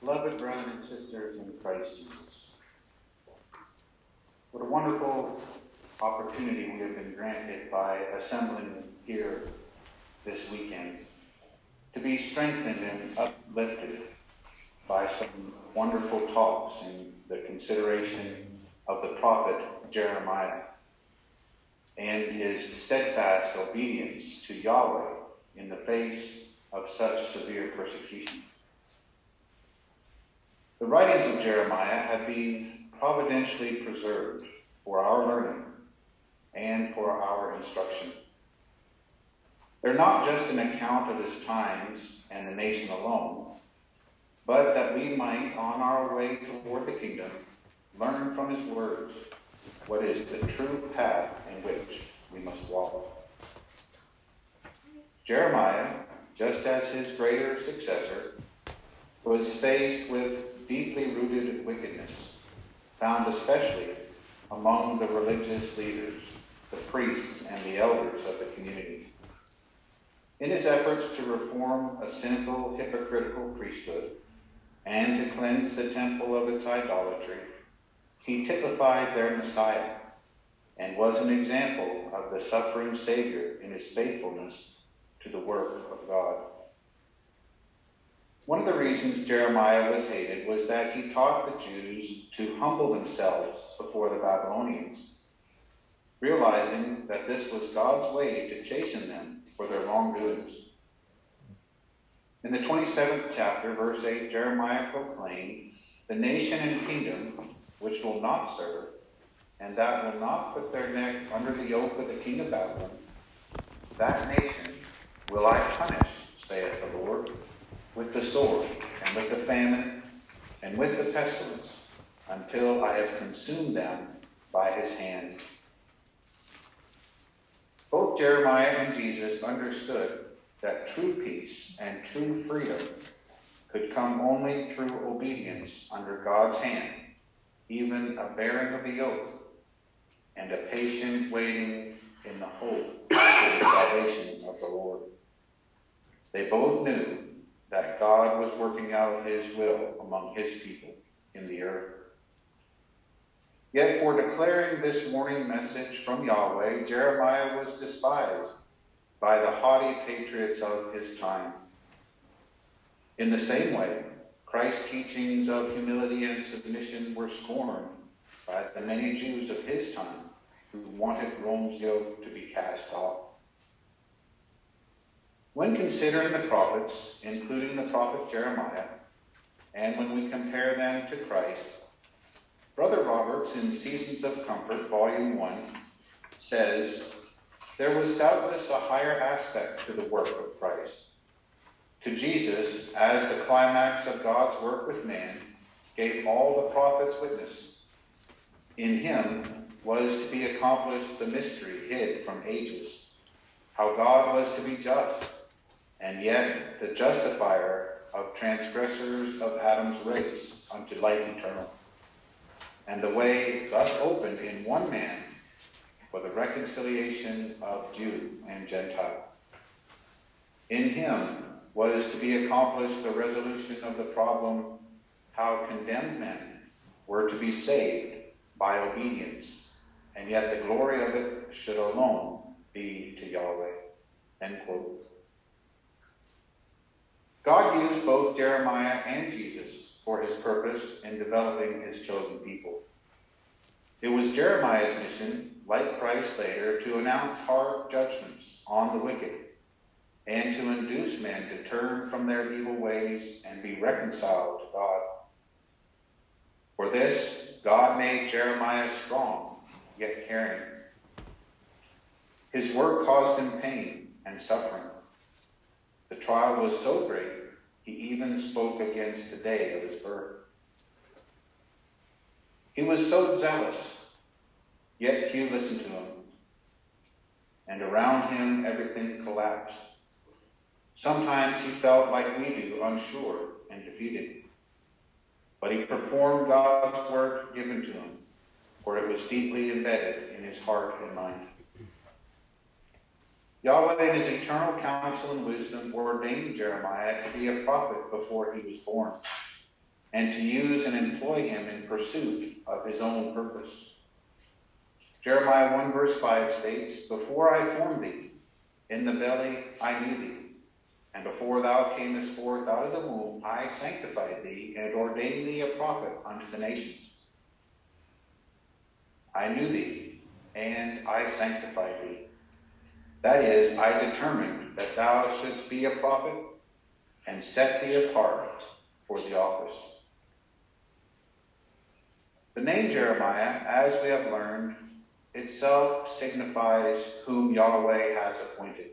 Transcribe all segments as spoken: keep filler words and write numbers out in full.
Beloved brothers and sisters in Christ Jesus, what a wonderful opportunity we have been granted by assembling here this weekend to be strengthened and uplifted by some wonderful talks in the consideration of the prophet Jeremiah and his steadfast obedience to Yahweh in the face of such severe persecution. The writings of Jeremiah have been providentially preserved for our learning and for our instruction. They're not just an account of his times and the nation alone, but that we might, on our way toward the kingdom, learn from his words what is the true path in which we must walk. Jeremiah, just as his greater successor, was faced with deeply rooted wickedness, found especially among the religious leaders, the priests, and the elders of the community. In his efforts to reform a sinful, hypocritical priesthood and to cleanse the temple of its idolatry, he typified their Messiah and was an example of the suffering Savior in his faithfulness to the work of God. One of the reasons Jeremiah was hated was that he taught the Jews to humble themselves before the Babylonians, realizing that this was God's way to chasten them for their wrongdoings. In the twenty-seventh chapter, verse eight, Jeremiah proclaimed, "The nation and kingdom which will not serve, and that will not put their neck under the yoke of the king of Babylon, that nation will I punish, saith the Lord, with the sword, and with the famine, and with the pestilence, until I have consumed them by his hand." Both Jeremiah and Jesus understood that true peace and true freedom could come only through obedience under God's hand, even a bearing of the yoke, and a patient waiting in the hope for the salvation of the Lord. They both knew that God was working out his will among his people in the earth. Yet for declaring this warning message from Yahweh, Jeremiah was despised by the haughty patriots of his time. In the same way, Christ's teachings of humility and submission were scorned by the many Jews of his time who wanted Rome's yoke to be cast off. When considering the prophets, including the prophet Jeremiah, and when we compare them to Christ, Brother Roberts in Seasons of Comfort, Volume one, says, "There was doubtless a higher aspect to the work of Christ. To Jesus, as the climax of God's work with man, gave all the prophets witness. In him was to be accomplished the mystery hid from ages, how God was to be just, and yet the justifier of transgressors of Adam's race unto life eternal, and the way thus opened in one man for the reconciliation of Jew and Gentile. In him was to be accomplished the resolution of the problem how condemned men were to be saved by obedience, and yet the glory of it should alone be to Yahweh." End quote. God used both Jeremiah and Jesus for his purpose in developing his chosen people. It was Jeremiah's mission, like Christ later, to announce hard judgments on the wicked and to induce men to turn from their evil ways and be reconciled to God. For this, God made Jeremiah strong, yet caring. His work caused him pain and suffering. The trial was so great, he even spoke against the day of his birth. He was so zealous, yet few listened to him. And around him, everything collapsed. Sometimes he felt like we do, unsure and defeated. But he performed God's work given to him, for it was deeply embedded in his heart and mind. Yahweh, in his eternal counsel and wisdom, ordained Jeremiah to be a prophet before he was born. and to use and employ him in pursuit of his own purpose. Jeremiah one verse five states, "Before I formed thee, in the belly I knew thee, and before thou camest forth out of the womb, I sanctified thee, and ordained thee a prophet unto the nations." I knew thee, and I sanctified thee. That is, I determined that thou shouldst be a prophet, and set thee apart for the office. The name Jeremiah, as we have learned, itself signifies whom Yahweh has appointed.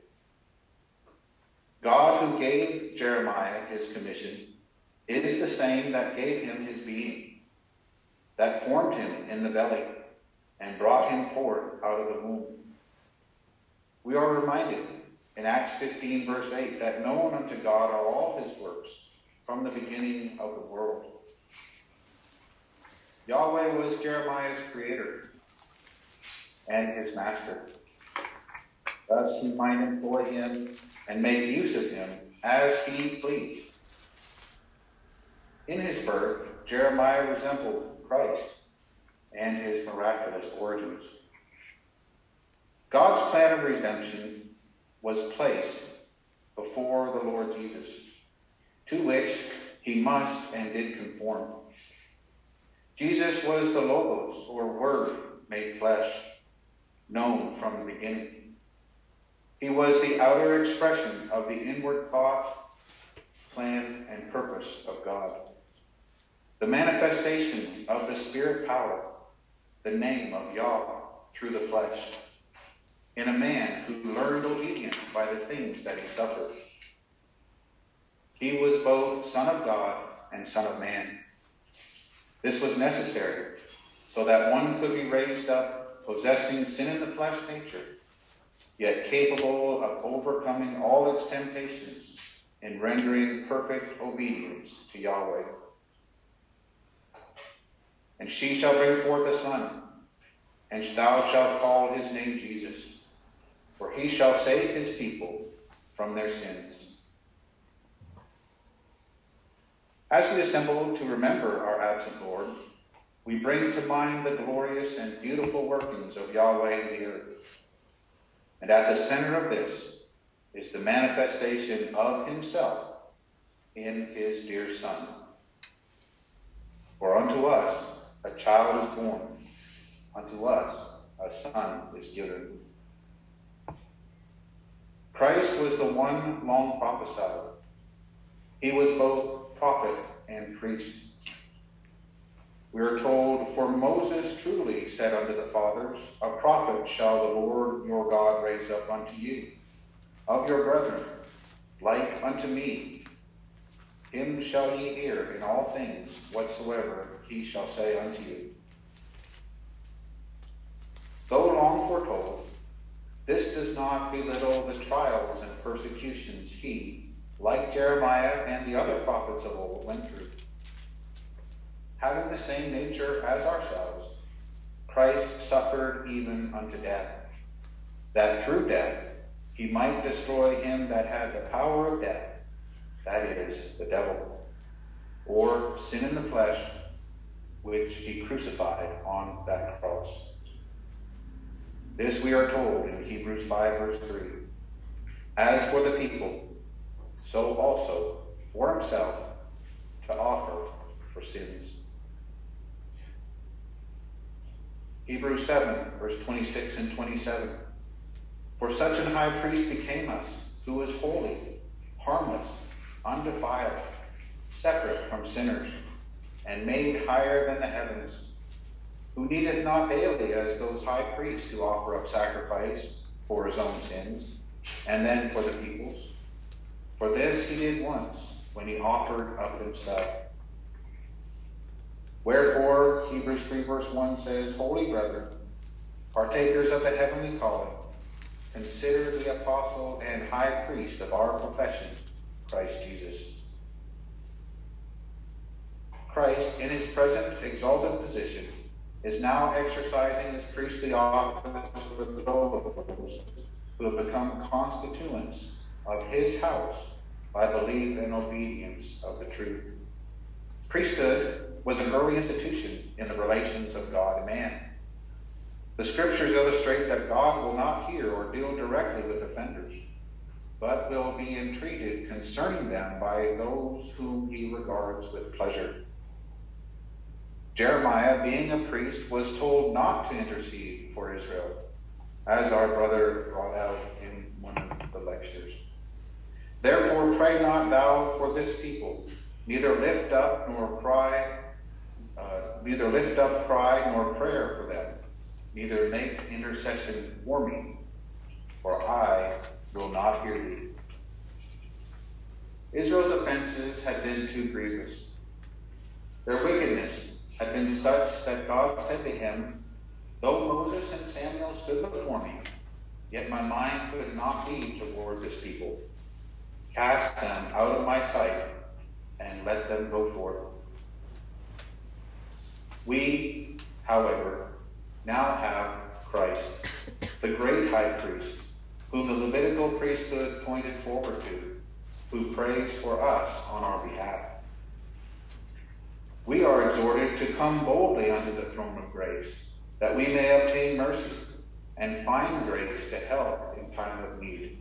God, who gave Jeremiah his commission, is the same that gave him his being, that formed him in the belly, and brought him forth out of the womb. We are reminded in Acts fifteen, verse eight, that known unto God are all his works from the beginning of the world. Yahweh was Jeremiah's creator and his master. Thus he might employ him and make use of him as he pleased. In his birth, Jeremiah resembled Christ and his miraculous origins. God's plan of redemption was placed before the Lord Jesus, to which he must and did conform. Jesus was the Logos, or Word made flesh, known from the beginning. He was the outer expression of the inward thought, plan, and purpose of God. The manifestation of the Spirit power, the name of Yahweh through the flesh, in a man who learned obedience by the things that he suffered. He was both Son of God and Son of Man. This was necessary so that one could be raised up, possessing sin in the flesh nature, yet capable of overcoming all its temptations in rendering perfect obedience to Yahweh. "And she shall bring forth a son, and thou shalt call his name Jesus, for he shall save his people from their sins." As we assemble to remember our absent Lord, we bring to mind the glorious and beautiful workings of Yahweh in the earth. And at the center of this is the manifestation of himself in his dear Son. "For unto us a child is born, unto us a son is given." Christ was the one long prophesied. He was both prophet and priest. We are told, "For Moses truly said unto the fathers, A prophet shall the Lord your God raise up unto you, of your brethren, like unto me. Him shall ye hear in all things whatsoever he shall say unto you." Though long foretold, this does not belittle the trials and persecutions he, like Jeremiah and the other prophets of old, went through. Having the same nature as ourselves, Christ suffered even unto death, that through death he might destroy him that had the power of death, that is, the devil, or sin in the flesh, which he crucified on that cross. This we are told in Hebrews five, verse three. "As for the people, so also for himself to offer for sins." Hebrews seven, verse twenty-six and twenty-seven. "For such an high priest became us, who is holy, harmless, undefiled, separate from sinners, and made higher than the heavens, who needeth not daily as those high priests to offer up sacrifice for his own sins, and then for the people's. For this he did once, when he offered up himself. Wherefore," Hebrews three, verse one says, "Holy brethren, partakers of the heavenly calling, consider the apostle and high priest of our profession, Christ Jesus." Christ, in his present exalted position, is now exercising his priestly office for those who have become constituents of his house by belief and obedience of the truth. Priesthood was an early institution in the relations of God and man. The scriptures illustrate that God will not hear or deal directly with offenders, but will be entreated concerning them by those whom he regards with pleasure. Jeremiah, being a priest, was told not to intercede for Israel, as our brother brought out in one of the lectures. Therefore pray not thou for this people, neither lift up nor cry, uh, neither lift up cry nor prayer for them, neither make intercession for me, for I will not hear thee. Israel's offenses had been too grievous. Their wickedness had been such that God said to him, though Moses and Samuel stood before me, yet my mind could not be toward this people. Cast them out of my sight, and let them go forth. We, however, now have Christ, the great high priest, whom the Levitical priesthood pointed forward to, who prays for us on our behalf. We are exhorted to come boldly unto the throne of grace, that we may obtain mercy and find grace to help in time of need.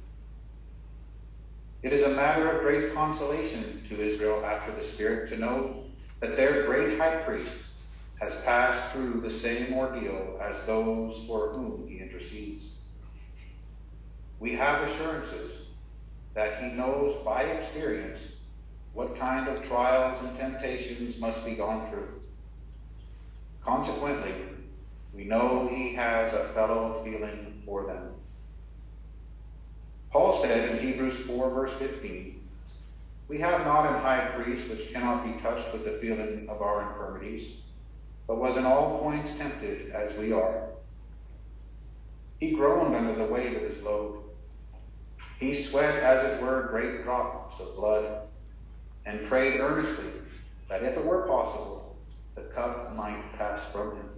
It is a matter of great consolation to Israel after the Spirit to know that their great high priest has passed through the same ordeal as those for whom he intercedes. We have assurances that he knows by experience what kind of trials and temptations must be gone through. Consequently, we know he has a fellow feeling for them. Paul said in Hebrews four, verse fifteen, we have not an high priest which cannot be touched with the feeling of our infirmities, but was in all points tempted as we are. He groaned under the weight of his load. He sweat, as it were, great drops of blood, and prayed earnestly that if it were possible, the cup might pass from him.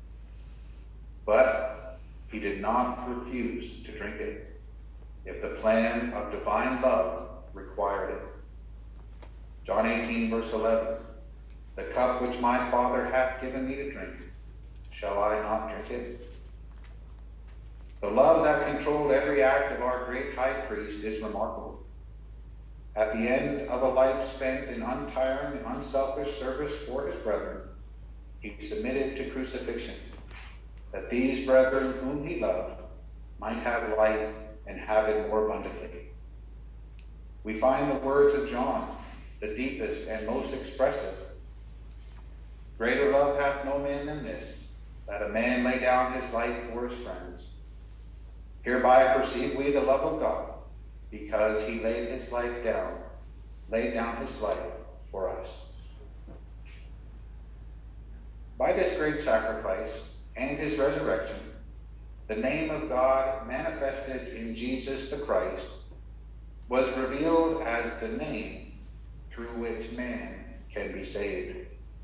But he did not refuse to drink it, if the plan of divine love required it. John eighteen, verse eleven, the cup which my Father hath given me to drink, shall I not drink it? The love that controlled every act of our great high priest is remarkable. At the end of a life spent in untiring and unselfish service for his brethren, he submitted to crucifixion, that these brethren whom he loved might have life and have it more abundantly. We find the words of John, the deepest and most expressive. Greater love hath no man than this, that a man lay down his life for his friends. Hereby perceive we the love of God, because he laid his life down, laid down his life for us. By this great sacrifice and his resurrection, the name of God manifested in Jesus the Christ was revealed as the name through which man can be saved.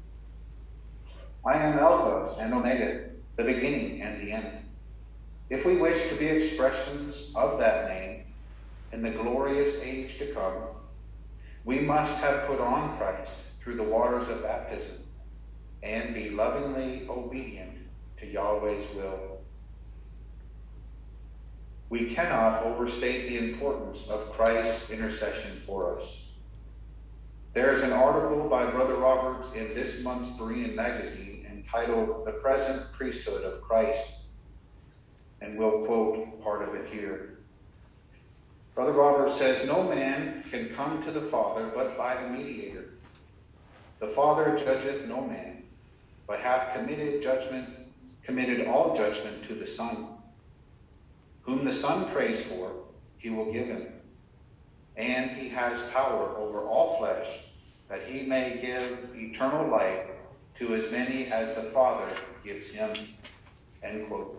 I am Alpha and Omega, the beginning and the end. If we wish to be expressions of that name in the glorious age to come, we must have put on Christ through the waters of baptism and be lovingly obedient to Yahweh's will. We cannot overstate the importance of Christ's intercession for us. There is an article by Brother Roberts in this month's Berean magazine entitled The Present Priesthood of Christ, and we'll quote part of it here. Brother Roberts says, no man can come to the Father but by the mediator. The Father judgeth no man, but hath committed judgment, committed all judgment to the Son. Whom the Son prays for, he will give him. And he has power over all flesh, that he may give eternal life to as many as the Father gives him. End quote.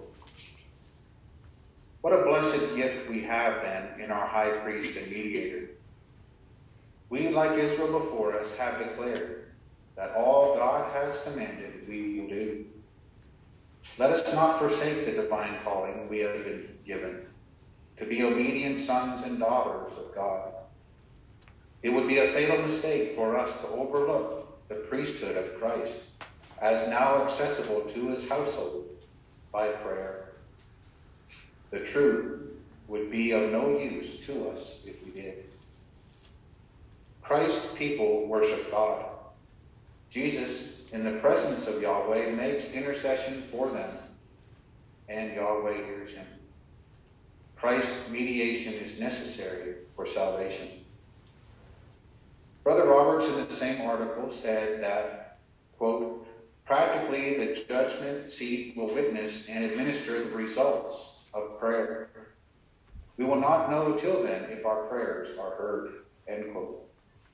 What a blessed gift we have then in our high priest and mediator. We, like Israel before us, have declared that all God has commanded we will do. Let us not forsake the divine calling we have been given, to be obedient sons and daughters of God. It would be a fatal mistake for us to overlook the priesthood of Christ, as now accessible to his household by prayer. The truth would be of no use to us if we did. Christ's people worship God. Jesus, in the presence of Yahweh, makes intercession for them, and Yahweh hears him. Christ's mediation is necessary for salvation. Brother Roberts, in the same article, said that, quote, practically the judgment seat will witness and administer the results of prayer. We will not know till then if our prayers are heard, end quote.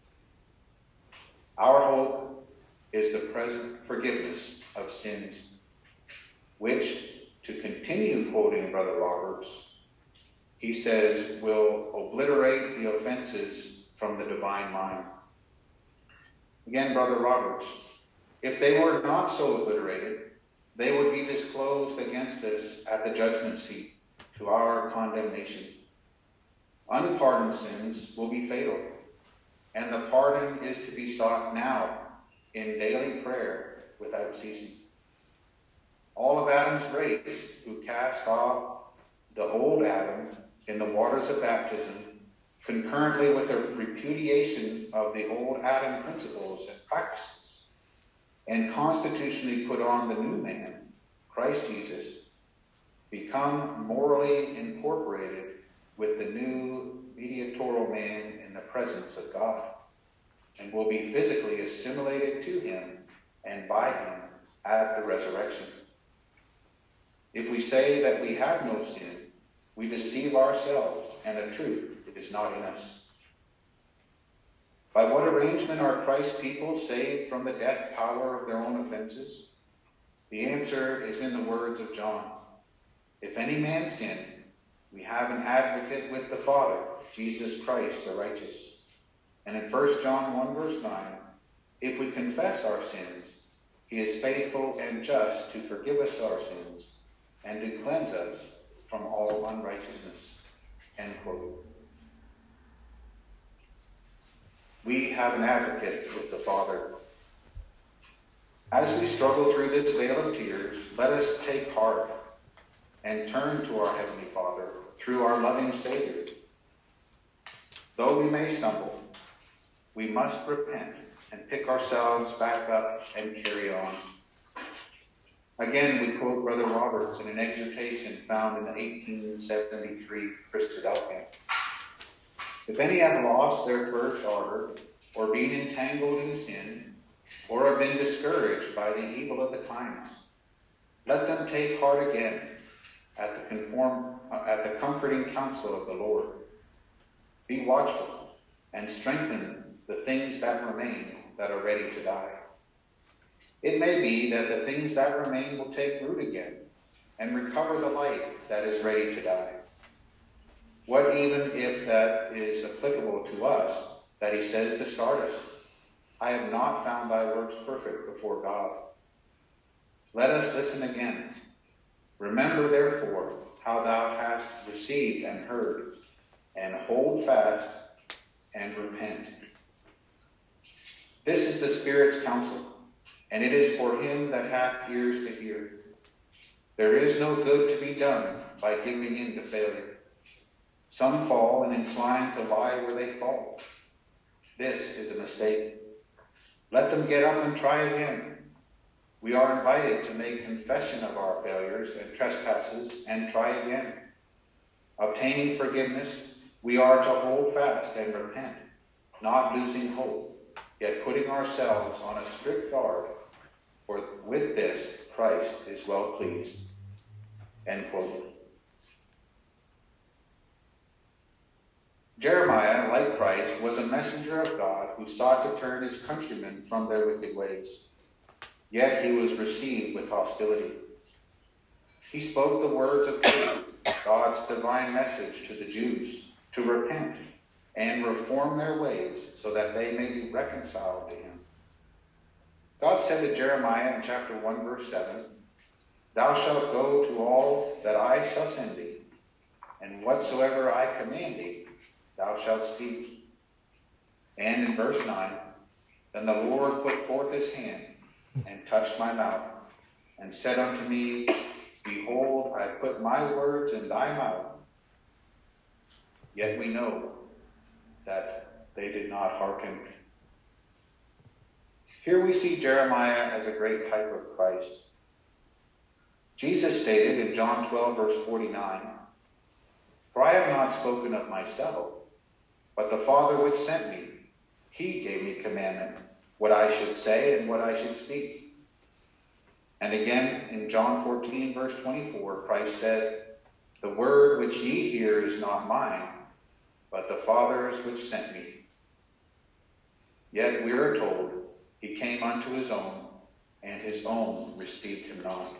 Our hope is the present forgiveness of sins, which, to continue quoting Brother Roberts, he says, will obliterate the offenses from the divine mind. Again, Brother Roberts, if they were not so obliterated, they would be disclosed against us at the judgment seat to our condemnation. Unpardoned sins will be fatal, and the pardon is to be sought now in daily prayer without ceasing. All of Adam's race, who cast off the old Adam in the waters of baptism, concurrently with the repudiation of the old Adam principles and practices, and constitutionally put on the new man, Christ Jesus, become morally incorporated with the new mediatorial man in the presence of God, and will be physically assimilated to him and by him at the resurrection. If we say that we have no sin, we deceive ourselves, and the truth is not in us. By what arrangement are Christ's people saved from the death power of their own offenses? The answer is in the words of John. If any man sin, we have an advocate with the Father, Jesus Christ the righteous. And in First John one verse nine, if we confess our sins, he is faithful and just to forgive us our sins and to cleanse us from all unrighteousness. End quote. We have an advocate with the Father. As we struggle through this vale of tears, let us take heart and turn to our Heavenly Father through our loving Savior. Though we may stumble, we must repent and pick ourselves back up and carry on. Again, we quote Brother Roberts in an exhortation found in the eighteen seventy-three Christadelphian. If any have lost their first ardor, or been entangled in sin, or have been discouraged by the evil of the times, let them take heart again at the, conform, uh, at the comforting counsel of the Lord. Be watchful and strengthen the things that remain that are ready to die. It may be that the things that remain will take root again and recover the life that is ready to die. What even if that is applicable to us, that he says to Sardis, I have not found thy works perfect before God. Let us listen again. Remember therefore how thou hast received and heard, and hold fast and repent. This is the Spirit's counsel, and it is for him that hath ears to hear. There is no good to be done by giving in to failure. Some fall and incline to lie where they fall. This is a mistake. Let them get up and try again. We are invited to make confession of our failures and trespasses and try again. Obtaining forgiveness, we are to hold fast and repent, not losing hope, yet putting ourselves on a strict guard, for with this Christ is well pleased. End quote. Jeremiah, like Christ, was a messenger of God who sought to turn his countrymen from their wicked ways. Yet he was received with hostility. He spoke the words of truth, God's divine message to the Jews, to repent and reform their ways so that they may be reconciled to him. God said to Jeremiah in chapter one, verse seven, Thou shalt go to all that I shall send thee, and whatsoever I command thee, thou shalt speak. And in verse nine, Then the Lord put forth his hand, and touched my mouth, and said unto me, Behold, I put my words in thy mouth. Yet we know that they did not hearken. Here we see Jeremiah as a great type of Christ. Jesus stated in John twelve, verse forty-nine, For I have not spoken of myself, but the Father which sent me, he gave me commandment, what I should say and what I should speak. And again, in John fourteen, verse twenty-four, Christ said, The word which ye hear is not mine, but the Father's which sent me. Yet we are told, he came unto his own, and his own received him not.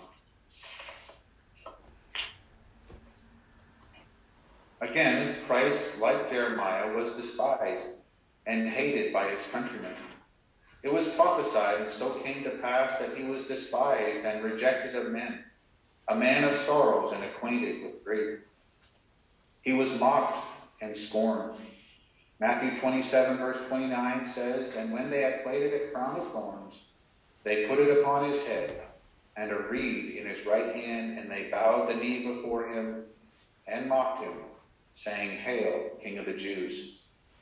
Again, Christ, like Jeremiah, was despised and hated by his countrymen. It was prophesied, and so came to pass, that he was despised and rejected of men, a man of sorrows and acquainted with grief. He was mocked and scorned. Matthew twenty-seven, verse twenty-nine says, And when they had plaited a crown of thorns, they put it upon his head, and a reed in his right hand, and they bowed the knee before him, and mocked him, saying, Hail, King of the Jews.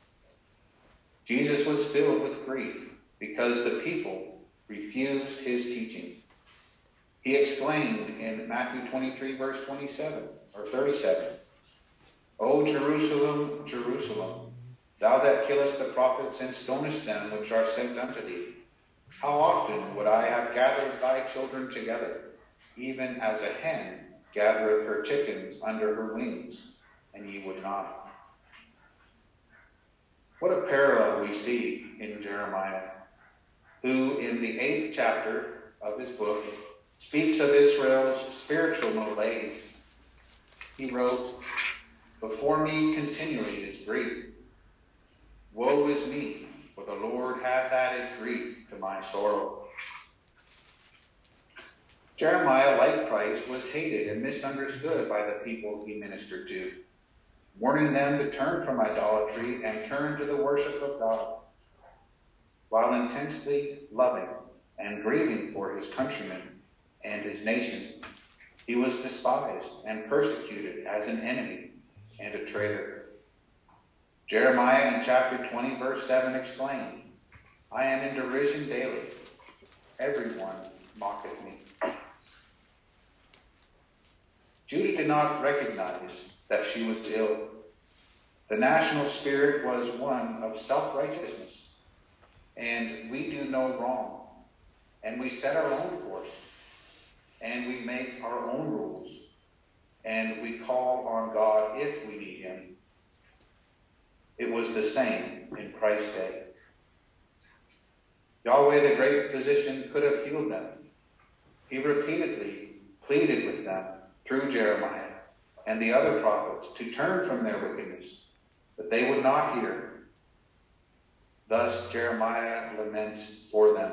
Jesus was filled with grief because the people refused his teaching. He exclaimed in Matthew twenty-three, verse twenty-seven, or thirty-seven, O Jerusalem, Jerusalem, thou that killest the prophets and stonest them which are sent unto thee, how often would I have gathered thy children together, even as a hen gathereth her chickens under her wings, and ye would not. What a parallel we see in Jeremiah, who in the eighth chapter of his book speaks of Israel's spiritual malaise. He wrote, Before me continually is grief. Woe is me, for the Lord hath added grief to my sorrow. Jeremiah, like Christ, was hated and misunderstood by the people he ministered to, warning them to turn from idolatry and turn to the worship of God. While intensely loving and grieving for his countrymen and his nation, he was despised and persecuted as an enemy and a traitor. Jeremiah in chapter twenty, verse seven exclaimed, I am in derision daily. Everyone mocketh me. Judah did not recognize that she was ill. The national spirit was one of self-righteousness, and we do no wrong, and we set our own course, and we make our own rules, and we call on God if we need him. It was the same in Christ's day. Yahweh, the great physician, could have healed them. He repeatedly pleaded with them through Jeremiah and the other prophets to turn from their wickedness, but they would not hear. Thus Jeremiah laments for them.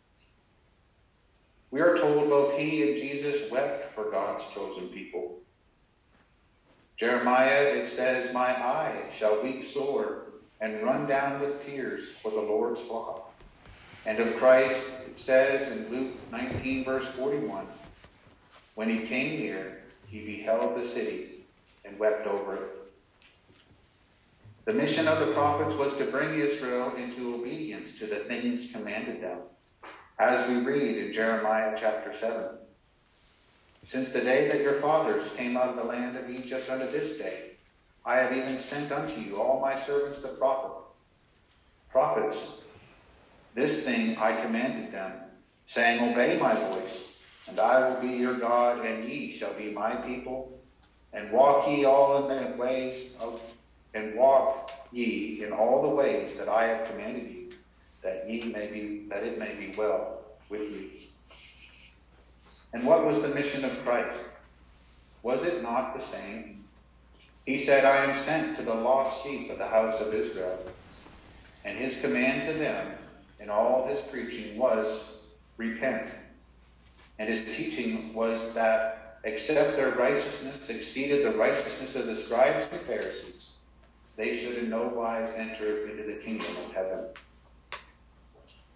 We are told both he and Jesus wept for God's chosen people. Jeremiah, it says, My eye shall weep sore and run down with tears for the Lord's flock. And of Christ, it says in Luke nineteen, verse forty-one, When he came near, he beheld the city and wept over it. The mission of the prophets was to bring Israel into obedience to the things commanded them, as we read in Jeremiah chapter seven. Since the day that your fathers came out of the land of Egypt unto this day, I have even sent unto you all my servants the prophet. Prophets, this thing I commanded them, saying, Obey my voice, and I will be your God, and ye shall be my people, and walk ye all in the ways of, and walk ye in all the ways that I have commanded you, that ye may be, that it may be well with you. And what was the mission of Christ? Was it not the same? He said, I am sent to the lost sheep of the house of Israel. And his command to them in all his preaching was, repent. And his teaching was that except their righteousness exceeded the righteousness of the scribes and Pharisees, they should in no wise enter into the kingdom of heaven.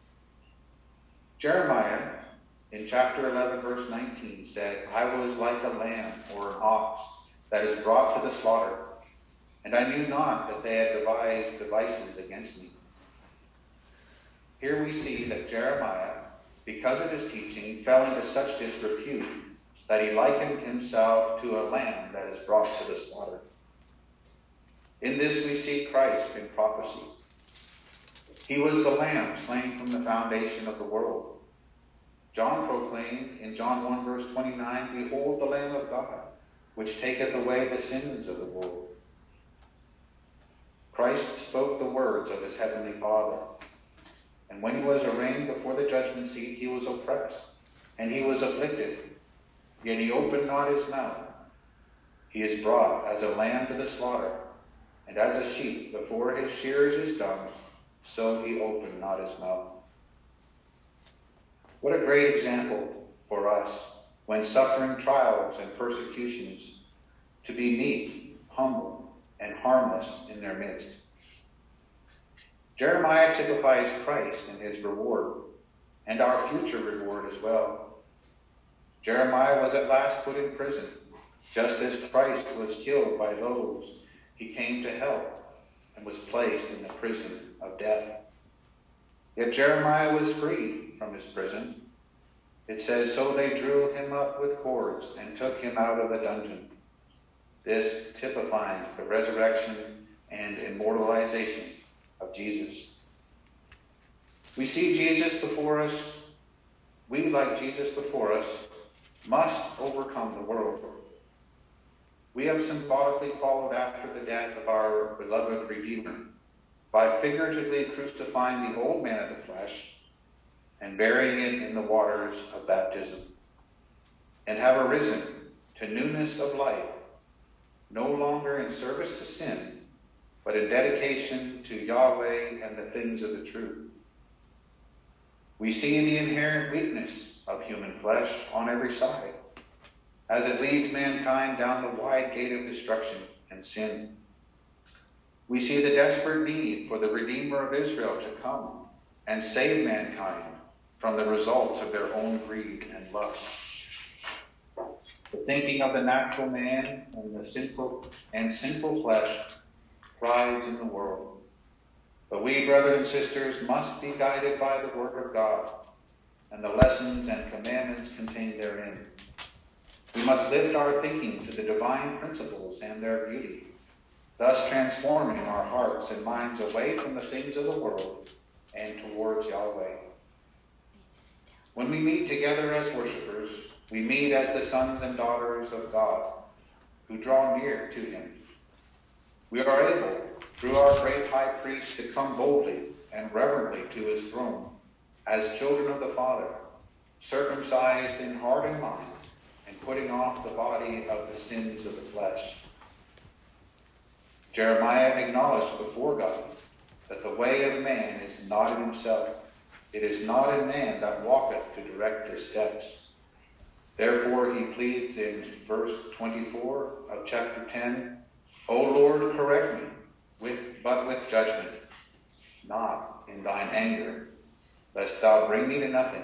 Jeremiah, in chapter eleven, verse nineteen, said, I was like a lamb or an ox that is brought to the slaughter, and I knew not that they had devised devices against me. Here we see that Jeremiah, because of his teaching, fell into such disrepute that he likened himself to a lamb that is brought to the slaughter. In this we see Christ in prophecy. He was the lamb slain from the foundation of the world. John proclaimed in John one, verse twenty-nine, Behold the Lamb of God, which taketh away the sins of the world. Christ spoke the words of his heavenly Father. And when he was arraigned before the judgment seat, he was oppressed, and he was afflicted. Yet he opened not his mouth. He is brought as a lamb to the slaughter, and as a sheep before his shearers is dumb, so he opened not his mouth. What a great example for us, when suffering trials and persecutions, to be meek, humble, and harmless in their midst. Jeremiah typifies Christ and his reward, and our future reward as well. Jeremiah was at last put in prison, just as Christ was killed by those he came to help and was placed in the prison of death. Yet Jeremiah was freed from his prison. It says, So they drew him up with cords and took him out of the dungeon. This typifies the resurrection and immortalization of Jesus. We see Jesus before us. We, like Jesus before us, must overcome the world. We have symbolically followed after the death of our beloved Redeemer by figuratively crucifying the old man of the flesh and burying it in the waters of baptism, and have arisen to newness of life, no longer in service to sin, but in dedication to Yahweh and the things of the truth. We see the inherent weakness of human flesh on every side, as it leads mankind down the wide gate of destruction and sin. We see the desperate need for the Redeemer of Israel to come and save mankind from the results of their own greed and lust. The thinking of the natural man and the sinful and sinful flesh thrives in the world. But we, brothers and sisters, must be guided by the Word of God and the lessons and commandments contained therein. We must lift our thinking to the divine principles and their beauty, thus transforming our hearts and minds away from the things of the world and towards Yahweh. When we meet together as worshipers, we meet as the sons and daughters of God who draw near to him. We are able, through our great high priest, to come boldly and reverently to his throne as children of the Father, circumcised in heart and mind, and putting off the body of the sins of the flesh. Jeremiah acknowledged before God that the way of man is not in himself. It is not in man that walketh to direct his steps. Therefore he pleads in verse twenty-four of chapter ten, O Lord, correct me, with, but with judgment, not in thine anger, lest thou bring me to nothing.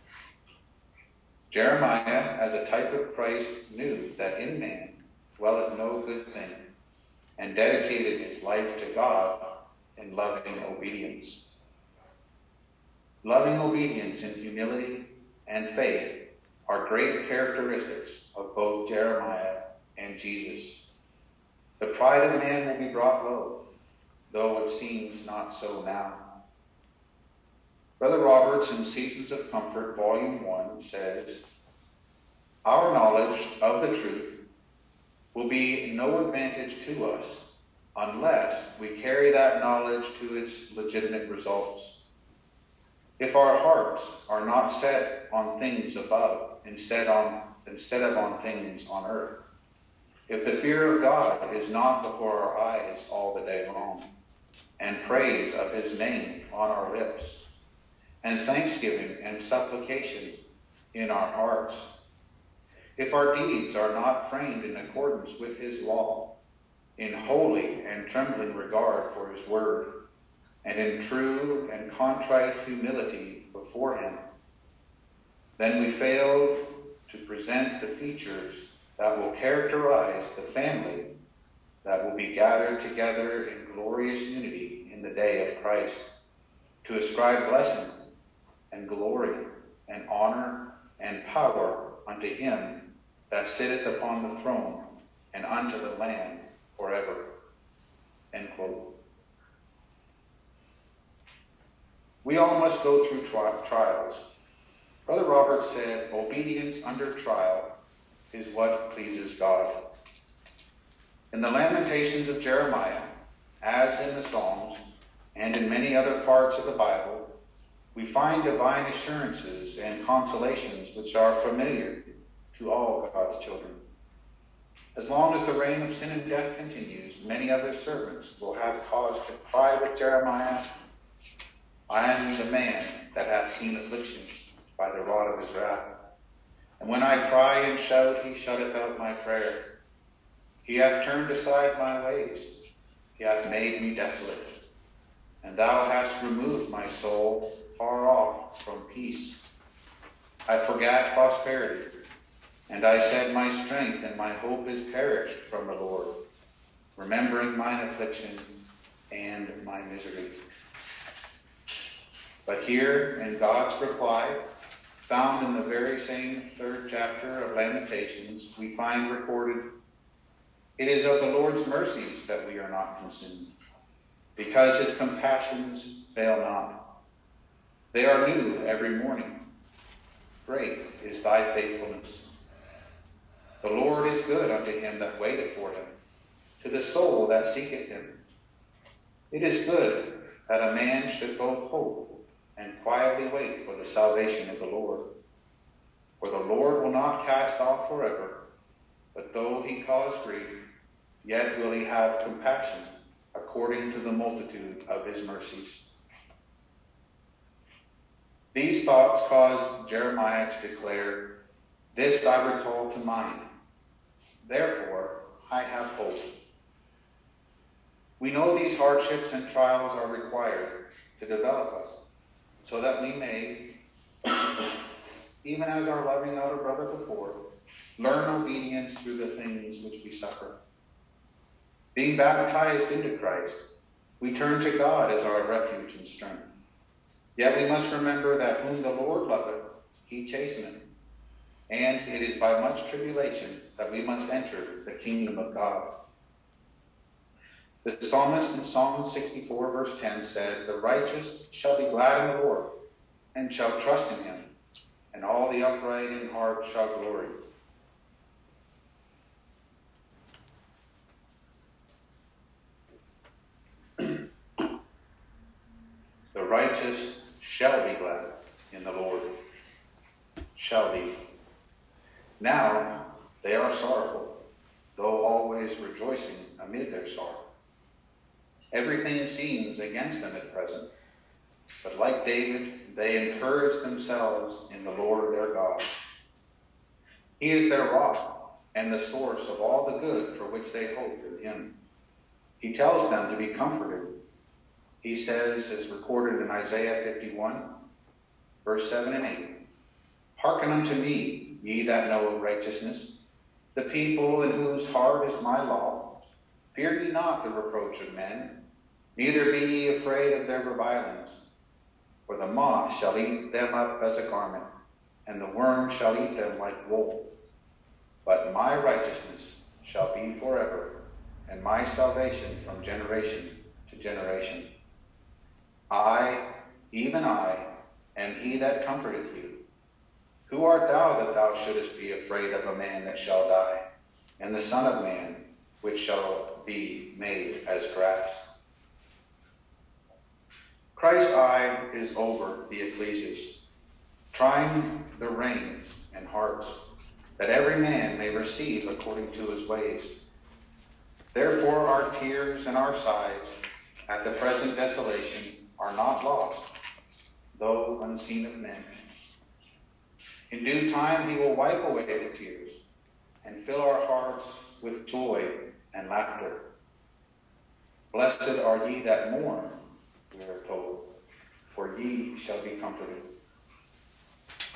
Jeremiah, as a type of Christ, knew that in man dwelleth no good thing, and dedicated his life to God in loving obedience. Loving obedience and humility and faith are great characteristics of both Jeremiah and Jesus. The pride of man will be brought low, though it seems not so now. Brother Roberts, in Seasons of Comfort, Volume one, says, Our knowledge of the truth will be no advantage to us unless we carry that knowledge to its legitimate results. If our hearts are not set on things above instead, on, instead of on things on earth, if the fear of God is not before our eyes all the day long, and praise of his name on our lips, and thanksgiving and supplication in our hearts, if our deeds are not framed in accordance with his law, in holy and trembling regard for his word, and in true and contrite humility before him, then we fail to present the features that will characterize the family that will be gathered together in glorious unity in the day of Christ, to ascribe blessing and glory and honor and power unto him that sitteth upon the throne and unto the Lamb forever. End quote. We all must go through tri- trials. Brother Robert said, obedience under trial is what pleases God. In the Lamentations of Jeremiah, as in the Psalms, and in many other parts of the Bible, we find divine assurances and consolations which are familiar to all God's children. As long as the reign of sin and death continues, many other servants will have cause to cry with Jeremiah, I am the man that hath seen affliction by the rod of his wrath. And when I cry and shout, he shutteth out my prayer. He hath turned aside my ways. He hath made me desolate. And thou hast removed my soul far off from peace. I forgat prosperity, and I said, my strength and my hope is perished from the Lord, remembering mine affliction and my misery. But here in God's reply, found in the very same third chapter of Lamentations, we find recorded, it is of the Lord's mercies that we are not consumed, because his compassions fail not. They are new every morning. Great is thy faithfulness. The Lord is good unto him that waiteth for him, to the soul that seeketh him. It is good that a man should both hope and quietly wait for the salvation of the Lord. For the Lord will not cast off forever, but though he cause grief, yet will he have compassion according to the multitude of his mercies. These thoughts caused Jeremiah to declare, this I recall to mind. Therefore, I have hope. We know these hardships and trials are required to develop us, so that we may, even as our loving elder brother before, learn obedience through the things which we suffer. Being baptized into Christ, we turn to God as our refuge and strength. Yet we must remember that whom the Lord loveth, he chasteneth. And it is by much tribulation that we must enter the kingdom of God. The psalmist in Psalm sixty-four, verse ten said, the righteous shall be glad in the Lord, and shall trust in him, and all the upright in heart shall glory. The righteous shall be glad in the Lord. Shall be. Now they are sorrowful, though always rejoicing amid their sorrow. Everything seems against them at present, but like David, they encourage themselves in the Lord their God. He is their rock and the source of all the good for which they hope in him. He tells them to be comforted. He says, as recorded in Isaiah fifty-one, verse seven and eight, hearken unto me, ye that know of righteousness, the people in whose heart is my law. Fear ye not the reproach of men, neither be ye afraid of their revilings. For the moth shall eat them up as a garment, and the worm shall eat them like wool. But my righteousness shall be forever, and my salvation from generation to generation. I, even I, am he that comforteth you. Who art thou that thou shouldest be afraid of a man that shall die, and the Son of Man, which shall be made as grass? Christ's eye is over the ecclesias, trying the reins and hearts, that every man may receive according to his ways. Therefore our tears and our sighs at the present desolation are not lost, though unseen of men. In due time he will wipe away the tears and fill our hearts with joy and laughter. Blessed are ye that mourn, we are told, for ye shall be comforted.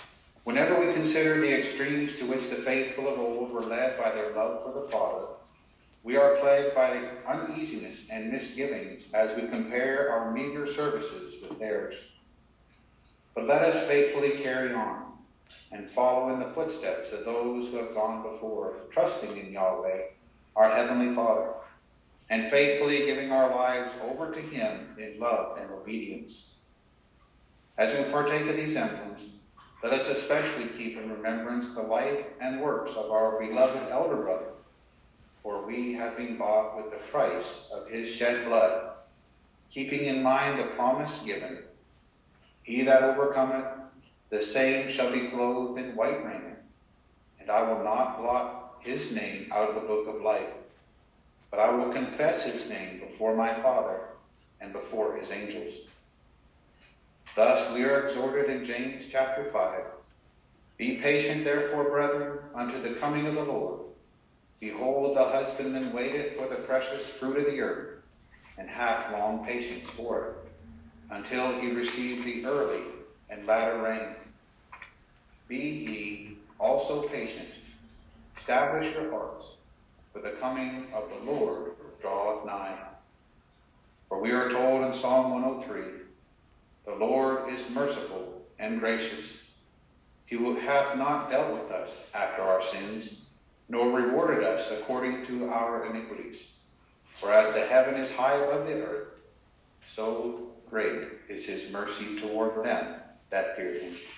Whenever we consider the extremes to which the faithful of old were led by their love for the Father, we are plagued by uneasiness and misgivings as we compare our meager services with theirs. But let us faithfully carry on and follow in the footsteps of those who have gone before, trusting in Yahweh, our Heavenly Father, and faithfully giving our lives over to Him in love and obedience. As we partake of these emblems, let us especially keep in remembrance the life and works of our beloved elder brother, for we have been bought with the price of his shed blood, keeping in mind the promise given, "He that overcometh, the same shall be clothed in white raiment, and I will not blot his name out of the book of life, but I will confess his name before my Father and before his angels." Thus we are exhorted in James chapter five, "Be patient therefore, brethren, unto the coming of the Lord. Behold, the husbandman waiteth for the precious fruit of the earth, and hath long patience for it, until he receive the early and latter rain. Be ye also patient, establish your hearts, for the coming of the Lord draweth nigh." For we are told in Psalm one oh three, "The Lord is merciful and gracious. He hath not dealt with us after our sins, nor rewarded us according to our iniquities. For as the heaven is high above the earth, so great is his mercy toward them that fear him."